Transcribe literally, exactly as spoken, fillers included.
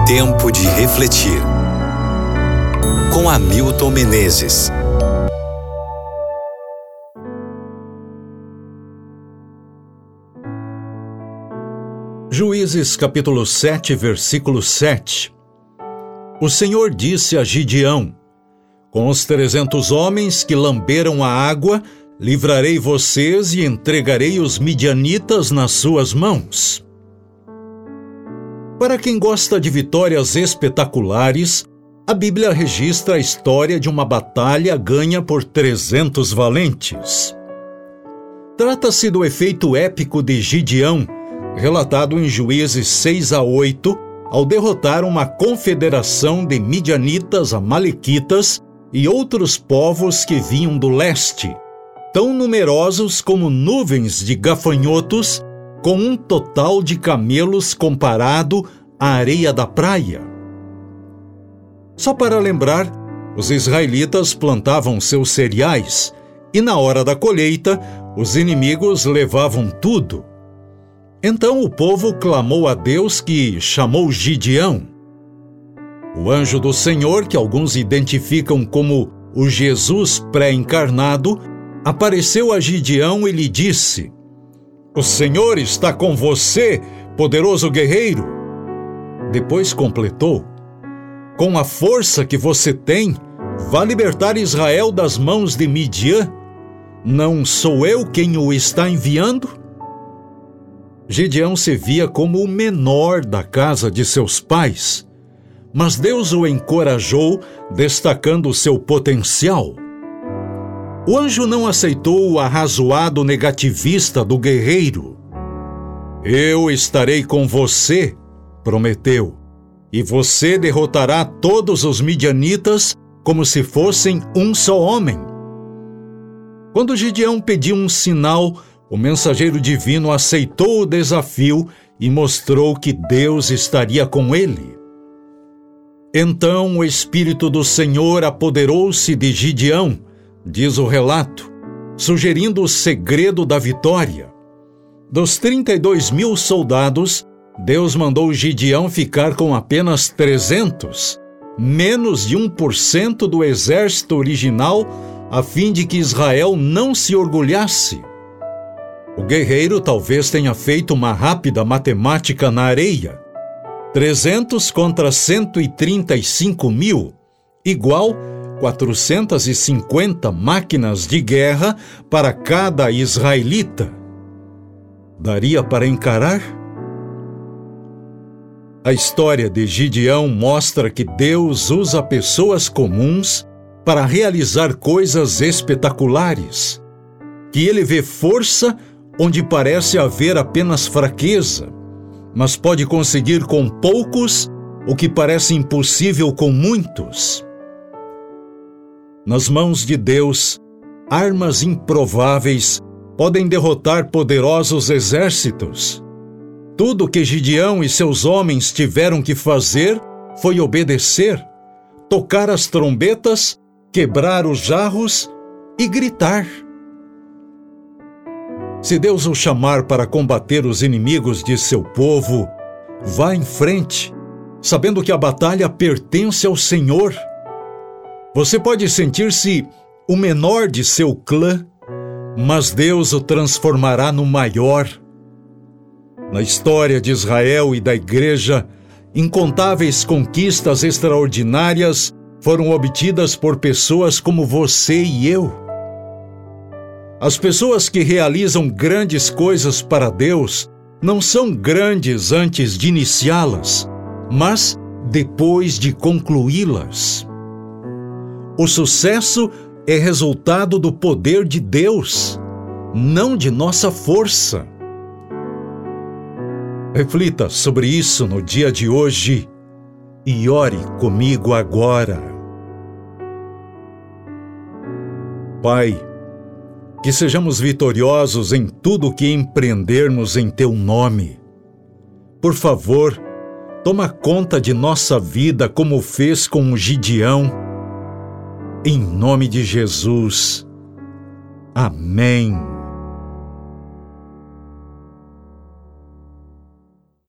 Tempo de refletir. Com Hamilton Menezes. Juízes capítulo sete, versículo sete. O Senhor disse a Gideão: com os trezentos homens que lamberam a água, livrarei vocês e entregarei os midianitas nas suas mãos. Para quem gosta de vitórias espetaculares, a Bíblia registra a história de uma batalha ganha por trezentos valentes. Trata-se do efeito épico de Gideão, relatado em Juízes seis a oito, ao derrotar uma confederação de midianitas, amalequitas e outros povos que vinham do leste, tão numerosos como nuvens de gafanhotos, com um total de camelos comparado à areia da praia. Só para lembrar, os israelitas plantavam seus cereais e, na hora da colheita, os inimigos levavam tudo. Então o povo clamou a Deus, que chamou Gideão. O anjo do Senhor, que alguns identificam como o Jesus pré-encarnado, apareceu a Gideão e lhe disse: o Senhor está com você, poderoso guerreiro. Depois completou: com a força que você tem, vá libertar Israel das mãos de Midian. Não sou eu quem o está enviando? Gideão se via como o menor da casa de seus pais, mas Deus o encorajou, destacando seu potencial. O anjo não aceitou o arrazoado negativista do guerreiro. Eu estarei com você, prometeu, e você derrotará todos os midianitas como se fossem um só homem. Quando Gideão pediu um sinal, o mensageiro divino aceitou o desafio e mostrou que Deus estaria com ele. Então o Espírito do Senhor apoderou-se de Gideão, diz o relato, sugerindo o segredo da vitória. Dos trinta e dois mil soldados, Deus mandou Gideão ficar com apenas trezentos, menos de um por cento do exército original, a fim de que Israel não se orgulhasse. O guerreiro talvez tenha feito uma rápida matemática na areia. trezentos contra cento e trinta e cinco mil, igual quatrocentas e cinquenta máquinas de guerra para cada israelita. Daria para encarar? A história de Gideão mostra que Deus usa pessoas comuns para realizar coisas espetaculares, que ele vê força onde parece haver apenas fraqueza, mas pode conseguir com poucos o que parece impossível com muitos. Nas mãos de Deus, armas improváveis podem derrotar poderosos exércitos. Tudo que Gideão e seus homens tiveram que fazer foi obedecer, tocar as trombetas, quebrar os jarros e gritar. Se Deus o chamar para combater os inimigos de seu povo, vá em frente, sabendo que a batalha pertence ao Senhor. Você pode sentir-se o menor de seu clã, mas Deus o transformará no maior. Na história de Israel e da Igreja, incontáveis conquistas extraordinárias foram obtidas por pessoas como você e eu. As pessoas que realizam grandes coisas para Deus não são grandes antes de iniciá-las, mas depois de concluí-las. O sucesso é resultado do poder de Deus, não de nossa força. Reflita sobre isso no dia de hoje e ore comigo agora. Pai, que sejamos vitoriosos em tudo que empreendermos em Teu nome. Por favor, toma conta de nossa vida como fez com o Gideão. Em nome de Jesus. Amém.